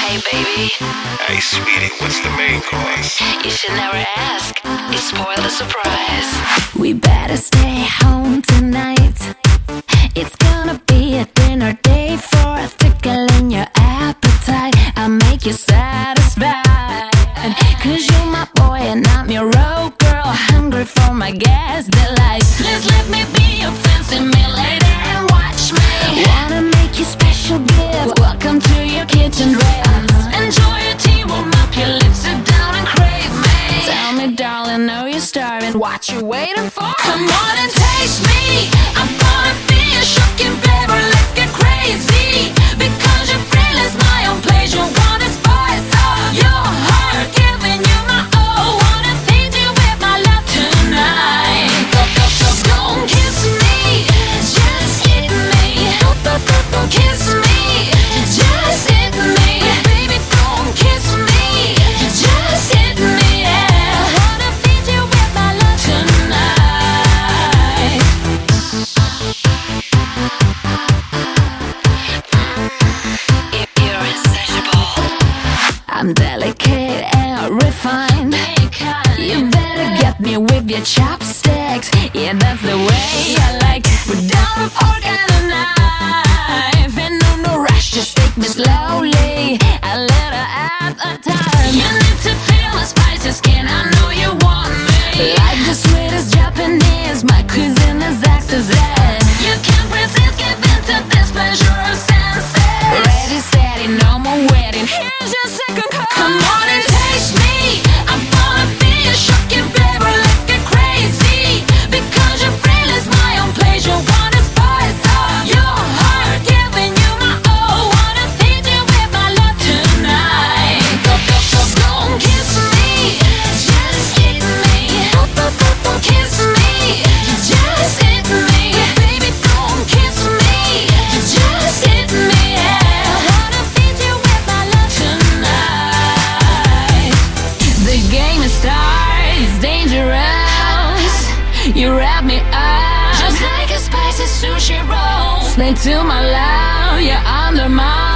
Hey baby, Hey sweetie, what's the main course? you should never ask. You spoil the surprise. We better stay home tonight. It's gonna be a dinner date for tickling your appetite. I'll make you satisfied, 'cause you're my boy and I'm your road girl, hungry for my gas delight. Please let me be your fancy meal lady and watch me. Wanna make you special gift. Welcome to your kitchen dress. Enjoy your tea, warm up your lips, sit down and crave me. Tell me darling, know you're starving, what you waiting for? Come on and taste me. I'm gonna be a shocking flavor, let's get crazy. Because your friend is my own pleasure, wanna spice up your heart, giving you my all. Wanna feed you with my love tonight. Don't kiss me, just hit me. Don't kiss me, just hit me. Baby, don't kiss me, just hit me. Yeah. Wanna feed you with my love tonight. You're insatiable. I'm delicate and refined. You better get me with your chopsticks. Yeah, that's the way I like. Put down a fork and a knife, and no rush, just take me slowly, a little at a time. You need to feel the spicy skin, I know you want me. Like the sweetest Japanese, my cuisine is ecstasy. You can't resist, give in to this pleasure of senses. Ready, steady, no more waiting. Here's your second call. Come on and taste me. I'm gonna be a shocking flavor, let's get crazy. Because your friend is my own pleasure, wanna spice up your heart, giving you my all. Wanna feed you with my love tonight. Don't kiss me, just hit me. Don't kiss me, just hit me. Baby, don't kiss me, just hit me. Yeah. Wanna feed you with my love tonight. The game starts dangerous. You wrap me up just like a spicy sushi roll. Slay to my love, you're under my